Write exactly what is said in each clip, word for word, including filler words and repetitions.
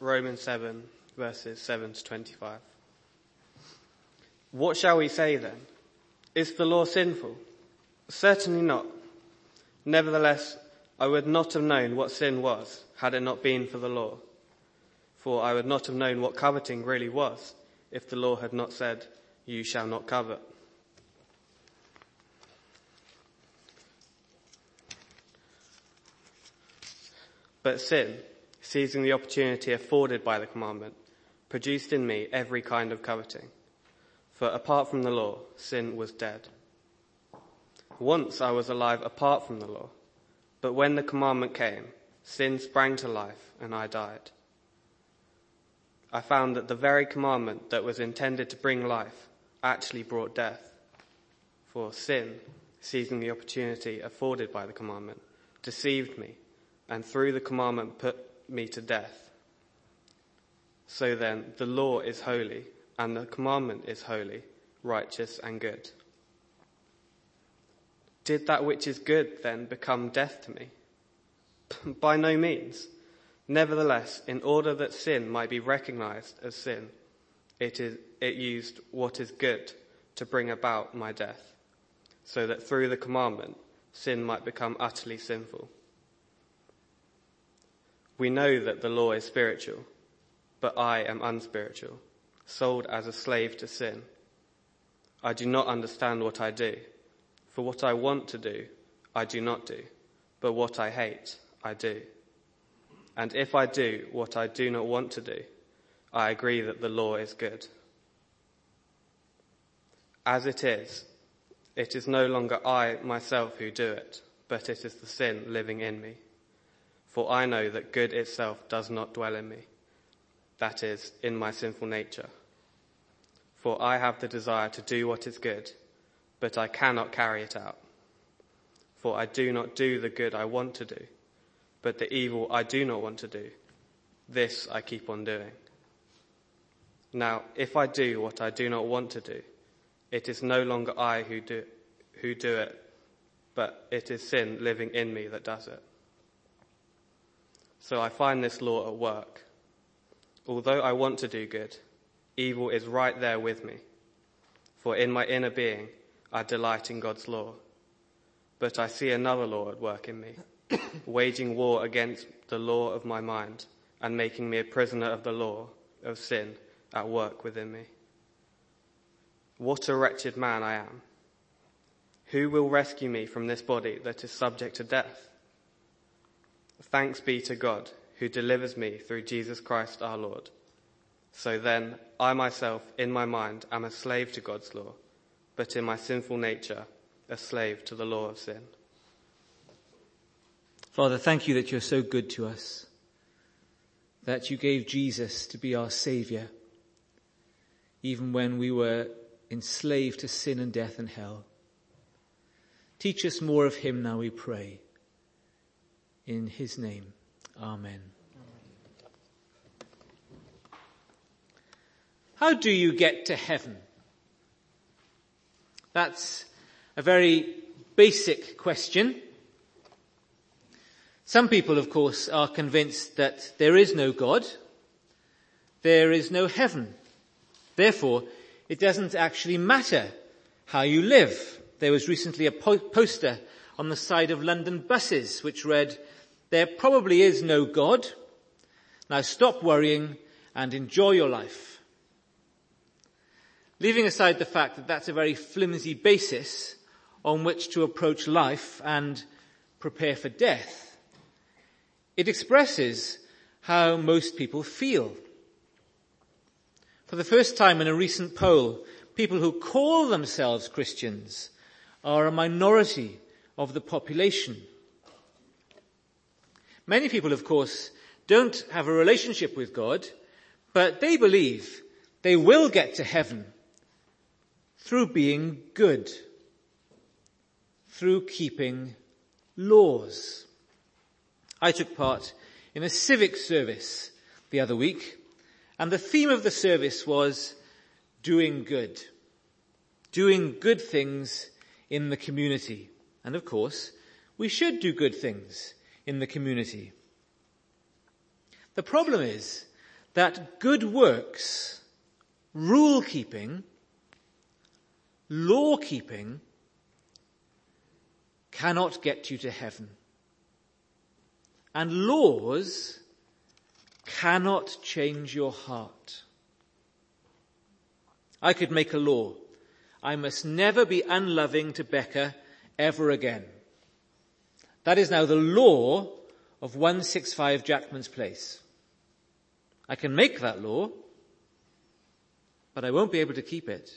Romans seven, verses seven to twenty-five. What shall we say then? Is the law sinful? Certainly not. Nevertheless, I would not have known what sin was had it not been for the law. For I would not have known what coveting really was if the law had not said, "You shall not covet." But sin, seizing the opportunity afforded by the commandment, produced in me every kind of coveting. For apart from the law, sin was dead. Once I was alive apart from the law, but when the commandment came, sin sprang to life and I died. I found that the very commandment that was intended to bring life actually brought death. For sin, seizing the opportunity afforded by the commandment, deceived me, and through the commandment put me to death. So then, the law is holy, and the commandment is holy, righteous and good. Did that which is good then become death to me? By no means. Nevertheless, in order that sin might be recognized as sin, it is it used what is good to bring about my death, so that through the commandment, sin might become utterly sinful. We know that the law is spiritual, but I am unspiritual, sold as a slave to sin. I do not understand what I do, for what I want to do, I do not do, but what I hate, I do. And if I do what I do not want to do, I agree that the law is good. As it is, it is no longer I myself who do it, but it is the sin living in me. For I know that good itself does not dwell in me, that is, in my sinful nature. For I have the desire to do what is good, but I cannot carry it out. For I do not do the good I want to do, but the evil I do not want to do, this I keep on doing. Now, if I do what I do not want to do, it is no longer I who do, who do it, but it is sin living in me that does it. So I find this law at work. Although I want to do good, evil is right there with me. For in my inner being, I delight in God's law. But I see another law at work in me, waging war against the law of my mind and making me a prisoner of the law of sin at work within me. What a wretched man I am. Who will rescue me from this body that is subject to death? Thanks be to God, who delivers me through Jesus Christ our Lord. So then, I myself, in my mind, am a slave to God's law, but in my sinful nature, a slave to the law of sin. Father, thank you that you're so good to us, that you gave Jesus to be our Saviour, even when we were enslaved to sin and death and hell. Teach us more of him now, we pray. In his name, amen. How do you get to heaven? That's a very basic question. Some people, of course, are convinced that there is no God, there is no heaven. Therefore, it doesn't actually matter how you live. There was recently a po- poster on the side of London buses which read, "There probably is no God. Now stop worrying and enjoy your life." Leaving aside the fact that that's a very flimsy basis on which to approach life and prepare for death, it expresses how most people feel. For the first time in a recent poll, people who call themselves Christians are a minority of the population. Many people, of course, don't have a relationship with God, but they believe they will get to heaven through being good, through keeping laws. I took part in a civic service the other week, and the theme of the service was doing good, doing good things in the community. And of course, we should do good things in the community. The problem is that good works, rule-keeping, law-keeping cannot get you to heaven. And laws cannot change your heart. I could make a law. I must never be unloving to Becca ever again. That is now the law of one sixty-five Jackman's Place. I can make that law, but I won't be able to keep it.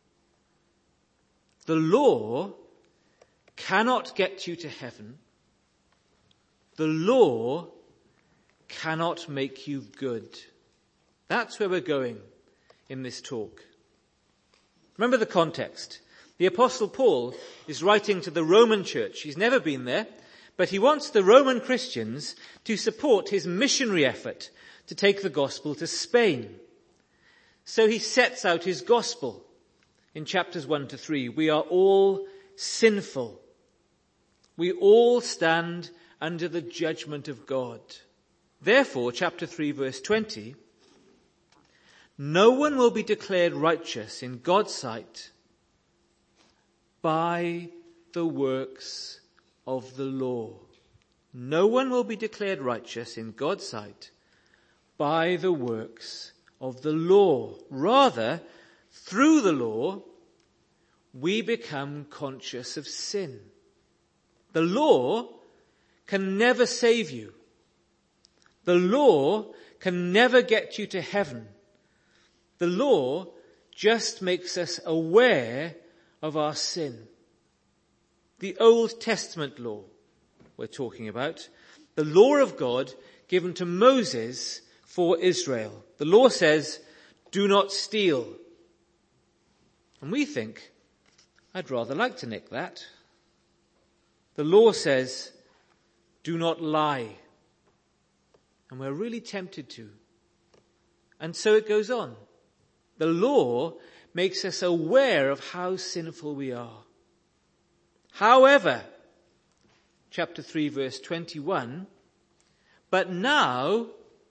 The law cannot get you to heaven. The law cannot make you good. That's where we're going in this talk. Remember the context. The Apostle Paul is writing to the Roman church. He's never been there, but he wants the Roman Christians to support his missionary effort to take the gospel to Spain. So he sets out his gospel in chapters one to three. We are all sinful. We all stand under the judgment of God. Therefore, chapter three, verse twenty, no one will be declared righteous in God's sight by the works of the law. No one will be declared righteous in God's sight by the works of the law. Rather, through the law, we become conscious of sin. The law can never save you. The law can never get you to heaven. The law just makes us aware of our sin. The Old Testament law we're talking about, the law of God given to Moses for Israel. The law says, do not steal. And we think, I'd rather like to nick that. The law says, do not lie. And we're really tempted to. And so it goes on. The law makes us aware of how sinful we are. However, chapter three, verse twenty-one, but now,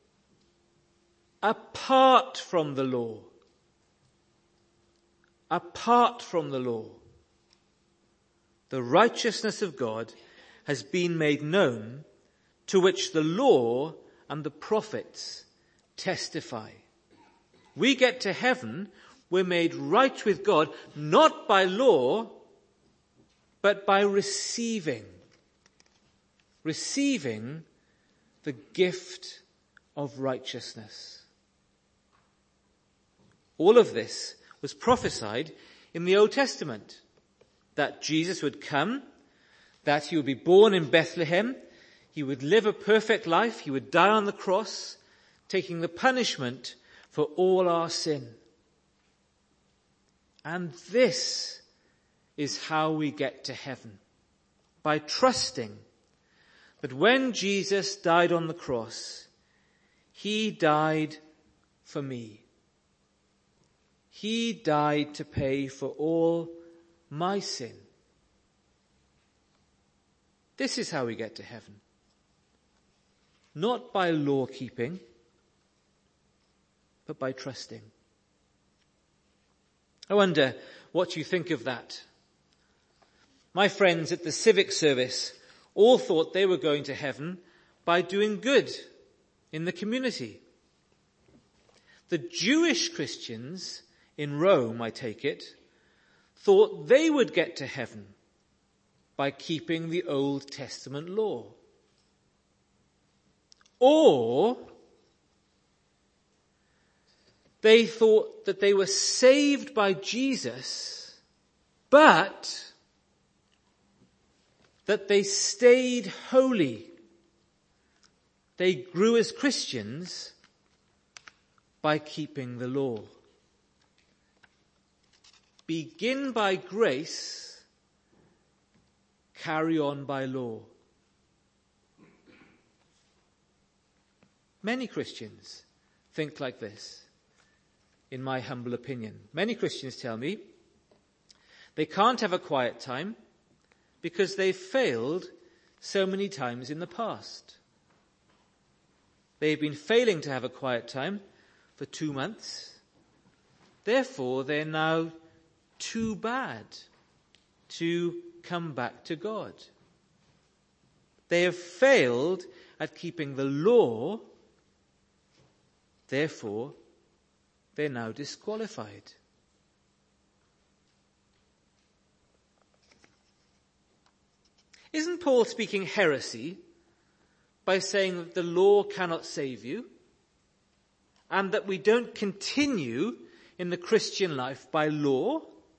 apart from the law, apart from the law, the righteousness of God has been made known, to which the law and the prophets testify. We get to heaven, we're made right with God, not by law, but by receiving. Receiving the gift of righteousness. All of this was prophesied in the Old Testament. That Jesus would come, that he would be born in Bethlehem, he would live a perfect life, he would die on the cross, taking the punishment for all our sin. And this is how we get to heaven. By trusting that when Jesus died on the cross, he died for me. He died to pay for all my sin. This is how we get to heaven. Not by law keeping, but by trusting. I wonder what you think of that. My friends at the civic service all thought they were going to heaven by doing good in the community. The Jewish Christians in Rome, I take it, thought they would get to heaven by keeping the Old Testament law. Or they thought that they were saved by Jesus, but that they stayed holy. They grew as Christians by keeping the law. Begin by grace, carry on by law. Many Christians think like this, in my humble opinion. Many Christians tell me they can't have a quiet time because they've failed so many times in the past. They've been failing to have a quiet time for two months. Therefore, they're now too bad to come back to God. They have failed at keeping the law. Therefore, they're now disqualified. Isn't Paul speaking heresy by saying that the law cannot save you and that we don't continue in the Christian life by law?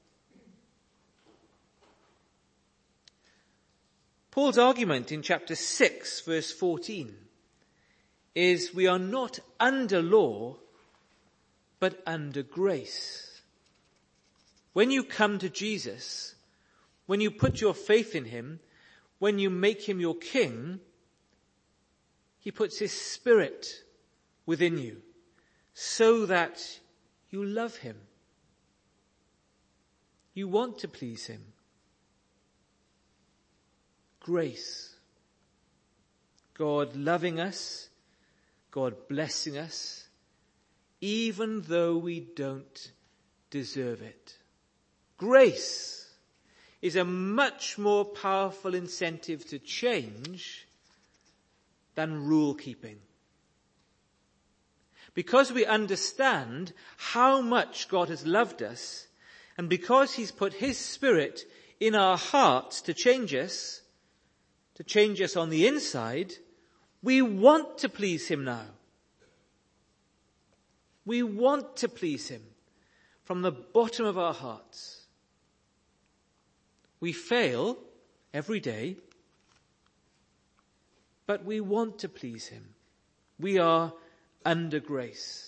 Paul's argument in chapter six, verse fourteen, is we are not under law, but under grace. When you come to Jesus, when you put your faith in him, when you make him your king, he puts his Spirit within you so that you love him. You want to please him. Grace. God loving us, God blessing us, even though we don't deserve it. Grace is a much more powerful incentive to change than rule keeping. Because we understand how much God has loved us, and because he's put his Spirit in our hearts to change us, to change us on the inside, we want to please him now. We want to please him from the bottom of our hearts. We fail every day, but we want to please him. We are under grace.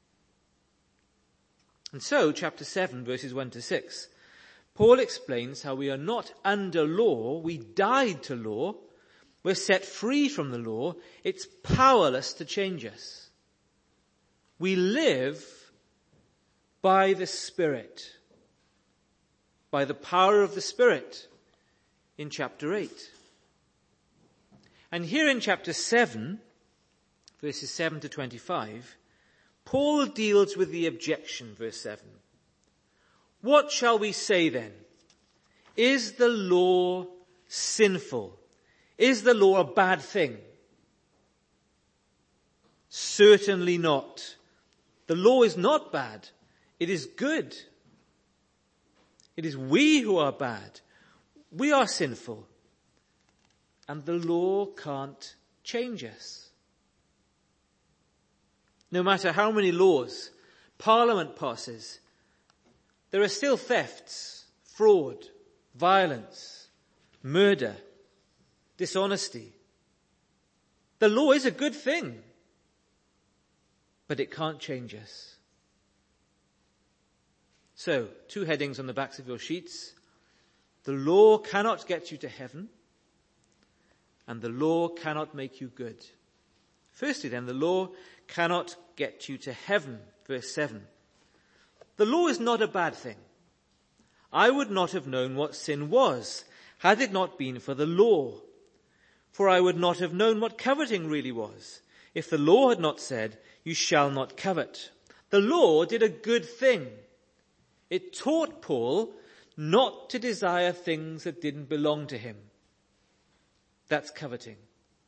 And so, chapter seven, verses one to six, Paul explains how we are not under law. We died to law. We're set free from the law. It's powerless to change us. We live by the Spirit, by the power of the Spirit in chapter eight. And here in chapter seven, verses seven to twenty-five, Paul deals with the objection, verse seven. What shall we say then? Is the law sinful? Is the law a bad thing? Certainly not. The law is not bad. It is good. It is we who are bad. We are sinful. And the law can't change us. No matter how many laws Parliament passes, there are still thefts, fraud, violence, murder, dishonesty. The law is a good thing, but it can't change us. So, two headings on the backs of your sheets. The law cannot get you to heaven, and the law cannot make you good. Firstly then, the law cannot get you to heaven. Verse seven. The law is not a bad thing. I would not have known what sin was had it not been for the law. For I would not have known what coveting really was if the law had not said, you shall not covet. The law did a good thing. It taught Paul not to desire things that didn't belong to him. That's coveting.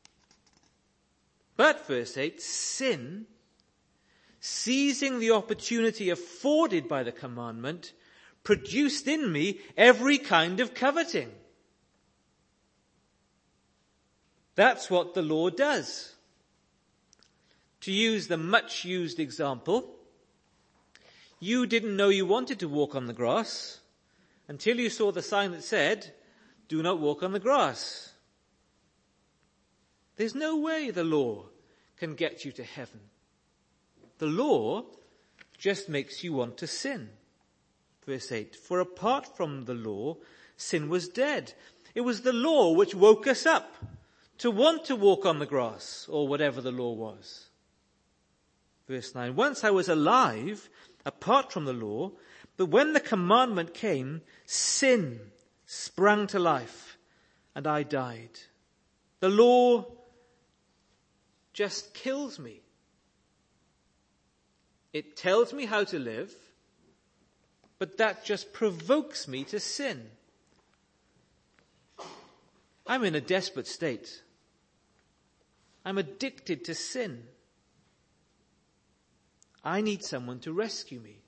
But, verse eight, sin, seizing the opportunity afforded by the commandment, produced in me every kind of coveting. That's what the law does. To use the much used example, you didn't know you wanted to walk on the grass until you saw the sign that said, do not walk on the grass. There's no way the law can get you to heaven. The law just makes you want to sin. Verse eight, for apart from the law, sin was dead. It was the law which woke us up to want to walk on the grass, or whatever the law was. Verse nine, once I was alive, apart from the law, but when the commandment came, sin sprang to life, and I died. The law just kills me. It tells me how to live, but that just provokes me to sin. I'm in a desperate state. I'm addicted to sin. I need someone to rescue me.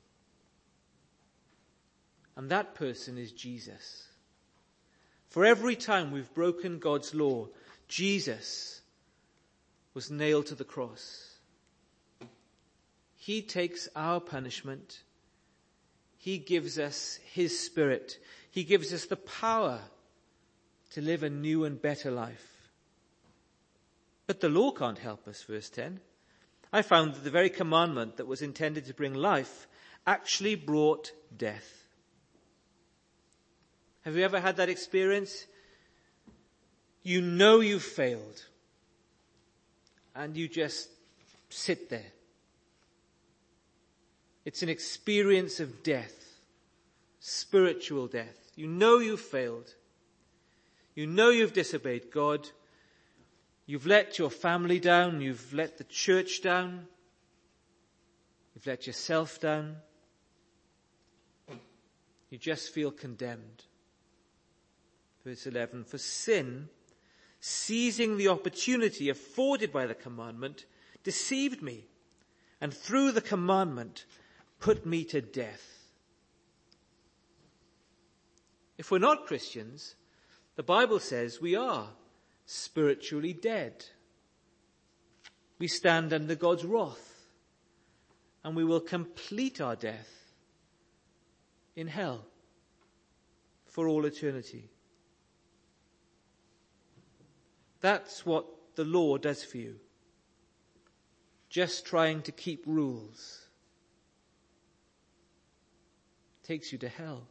And that person is Jesus. For every time we've broken God's law, Jesus was nailed to the cross. He takes our punishment. He gives us his Spirit. He gives us the power to live a new and better life. But the law can't help us, verse ten. I found that the very commandment that was intended to bring life actually brought death. Have you ever had that experience? You know you've failed, and you just sit there. It's an experience of death, spiritual death. You know you've failed. You know you've disobeyed God. You've let your family down. You've let the church down. You've let yourself down. You just feel condemned. Verse eleven, for sin, seizing the opportunity afforded by the commandment, deceived me, and through the commandment put me to death. If we're not Christians, the Bible says we are spiritually dead. We stand under God's wrath, and we will complete our death in hell for all eternity. That's what the law does for you. Just trying to keep rules takes you to hell.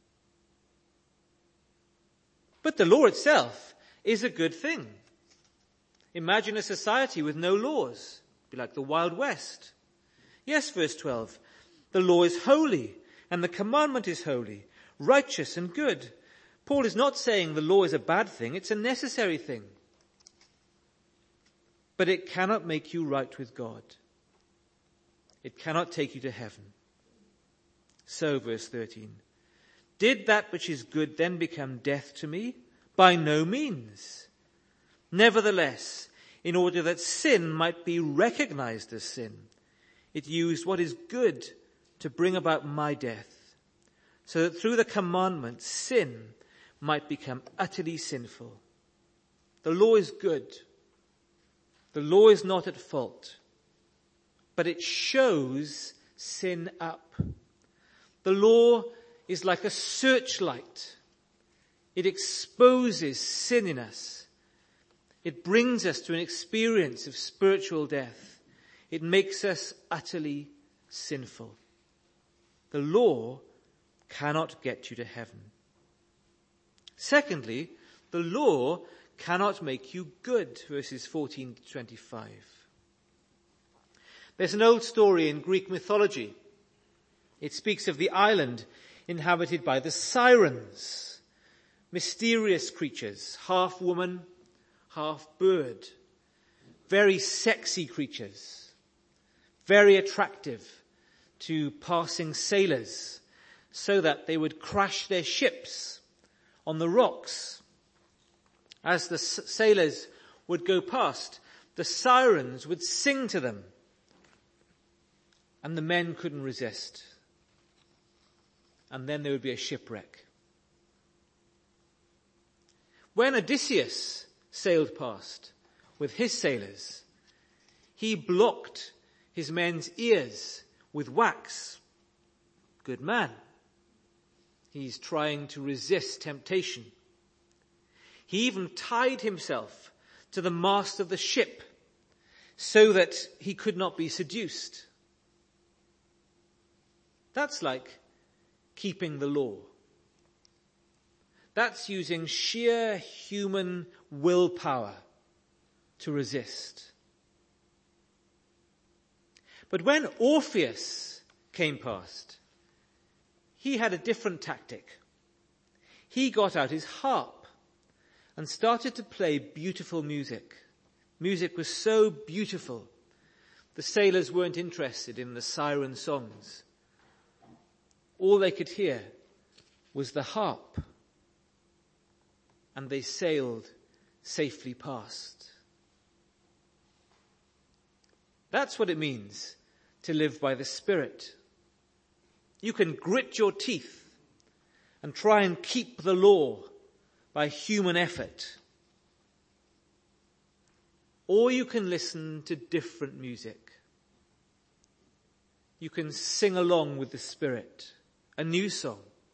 But the law itself is a good thing. Imagine a society with no laws. It'd be like the Wild West. Yes, verse twelve. The law is holy, and the commandment is holy, righteous and good. Paul is not saying the law is a bad thing, it's a necessary thing. But it cannot make you right with God. It cannot take you to heaven. So, verse thirteen, did that which is good then become death to me? By no means. Nevertheless, in order that sin might be recognized as sin, it used what is good to bring about my death, so that through the commandment sin might become utterly sinful. The law is good. The law is not at fault, but it shows sin up. The law is like a searchlight. It exposes sin in us. It brings us to an experience of spiritual death. It makes us utterly sinful. The law cannot get you to heaven. Secondly, the law cannot make you good, verses fourteen to twenty-five. There's an old story in Greek mythology. It speaks of the island inhabited by the sirens, mysterious creatures, half woman, half bird, very sexy creatures, very attractive to passing sailors, so that they would crash their ships on the rocks. As the sailors would go past, the sirens would sing to them, and the men couldn't resist. And then there would be a shipwreck. When Odysseus sailed past with his sailors, he blocked his men's ears with wax. Good man. He's trying to resist temptation. He even tied himself to the mast of the ship so that he could not be seduced. That's like keeping the law. That's using sheer human willpower to resist. But when Orpheus came past, he had a different tactic. He got out his harp and started to play beautiful music. Music was so beautiful. The The sailors weren't interested in the siren songs. All they could hear was the harp, and they sailed safely past. That's what it means to live by the Spirit. You can grit your teeth and try and keep the law by human effort. Or you can listen to different music. You can sing along with the Spirit, a new song,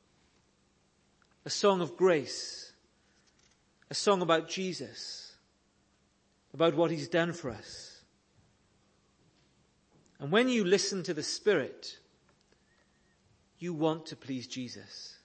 a song of grace, a song about Jesus, about what he's done for us. And when you listen to the Spirit, you want to please Jesus.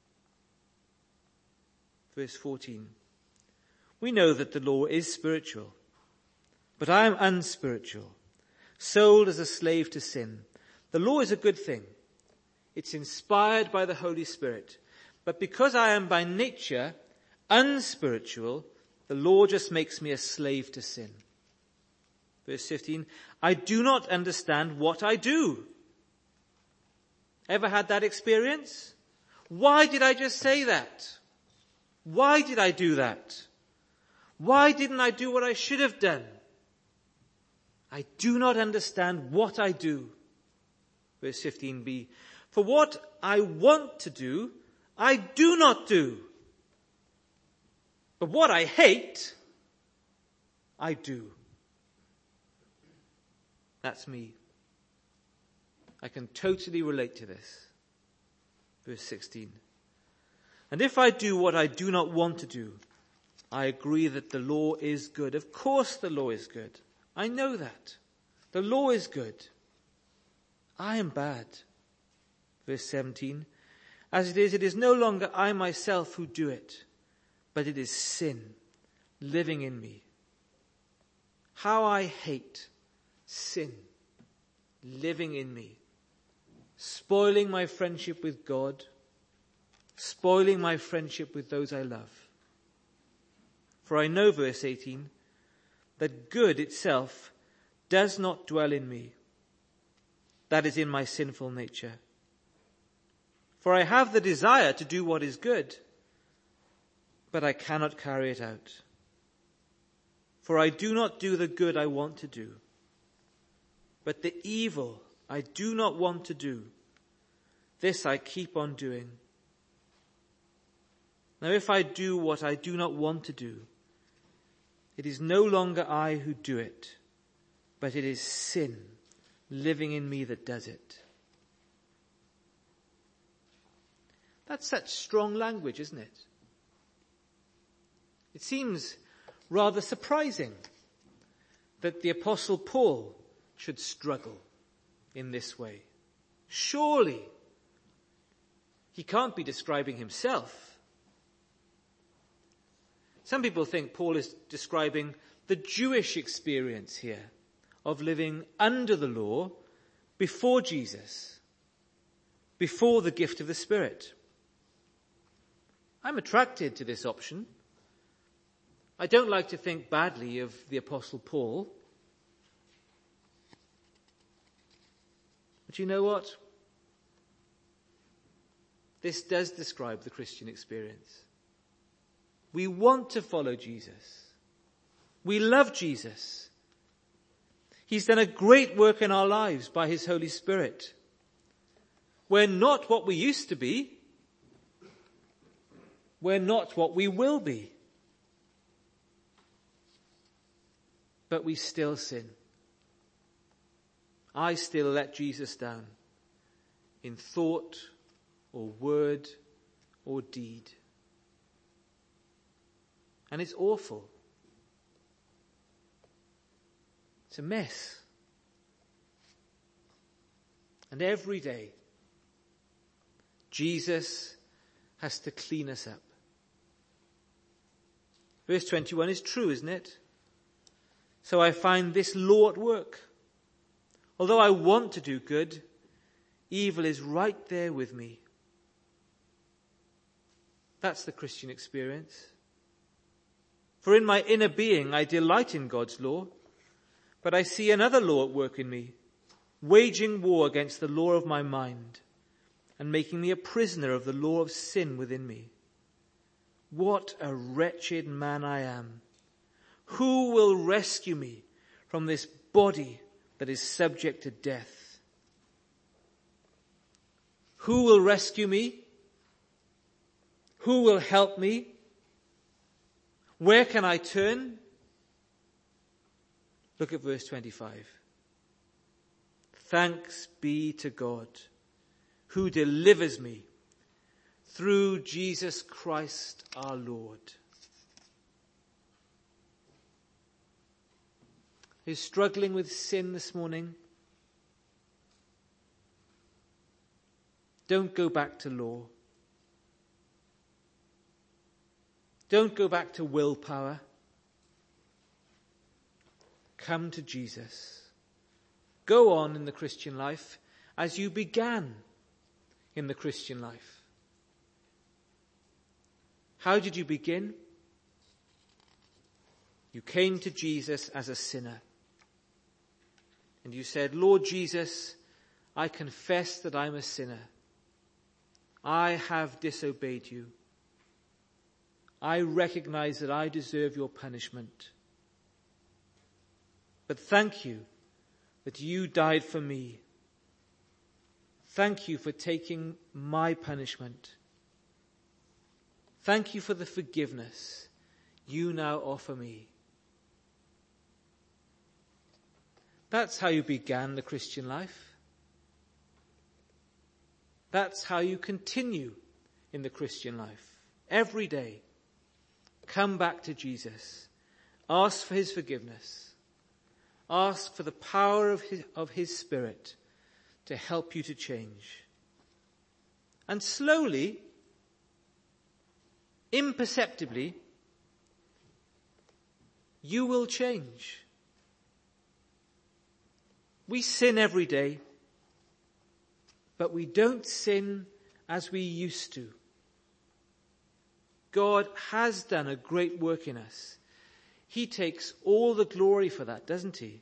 Verse fourteen. We know that the law is spiritual, but I am unspiritual, sold as a slave to sin. The law is a good thing. It's inspired by the Holy Spirit. But because I am by nature unspiritual, the law just makes me a slave to sin. Verse fifteen, I do not understand what I do. Ever had that experience? Why did I just say that? Why did I do that? Why didn't I do what I should have done? I do not understand what I do. Verse fifteen b, for what I want to do, I do not do. But what I hate, I do. That's me. I can totally relate to this. Verse sixteen. And if I do what I do not want to do, I agree that the law is good. Of course the law is good. I know that. The law is good. I am bad. Verse seventeen. As it is, it is no longer I myself who do it, but it is sin living in me. How I hate sin living in me, spoiling my friendship with God, spoiling my friendship with those I love. For I know, verse eighteen, that good itself does not dwell in me, that is in my sinful nature. For I have the desire to do what is good, but I cannot carry it out. For I do not do the good I want to do, but the evil I do not want to do, this I keep on doing. Now if I do what I do not want to do, it is no longer I who do it, but it is sin living in me that does it. That's such strong language, isn't it? It seems rather surprising that the Apostle Paul should struggle in this way. Surely he can't be describing himself. Some people think Paul is describing the Jewish experience here of living under the law before Jesus, before the gift of the Spirit. I'm attracted to this option. I don't like to think badly of the Apostle Paul. But you know what? This does describe the Christian experience. We want to follow Jesus. We love Jesus. He's done a great work in our lives by his Holy Spirit. We're not what we used to be. We're not what we will be. But we still sin. I still let Jesus down in thought or word or deed. And it's awful. It's a mess. And every day, Jesus has to clean us up. Verse twenty-one is true, isn't it? So I find this law at work. Although I want to do good, evil is right there with me. That's the Christian experience. For in my inner being I delight in God's law, But I see another law at work in me, waging war against the law of my mind and making me a prisoner of the law of sin within me. What a wretched man I am! Who will rescue me from this body that is subject to death? Who will rescue me? Who will help me? Where can I turn? Look at verse twenty-five. Thanks be to God, who delivers me through Jesus Christ our Lord. Are you struggling with sin this morning? Don't go back to law. Don't go back to willpower. Come to Jesus. Go on in the Christian life as you began in the Christian life. How did you begin? You came to Jesus as a sinner. And you said, Lord Jesus, I confess that I'm a sinner. I have disobeyed you. I recognize that I deserve your punishment. But thank you that you died for me. Thank you for taking my punishment. Thank you for the forgiveness you now offer me. That's how you began the Christian life. That's how you continue in the Christian life. Every day, come back to Jesus. Ask for his forgiveness. Ask for the power of his, of his Spirit to help you to change. And slowly, imperceptibly, you will change. We sin every day, but we don't sin as we used to. God has done a great work in us. He takes all the glory for that, doesn't he?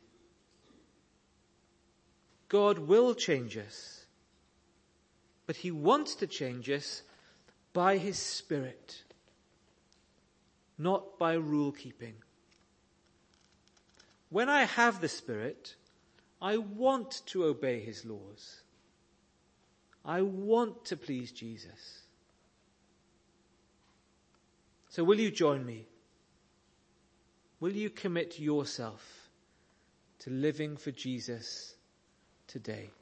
God will change us, but he wants to change us by his Spirit, not by rule keeping. When I have the Spirit, I want to obey his laws. I want to please Jesus. So will you join me? Will you commit yourself to living for Jesus today?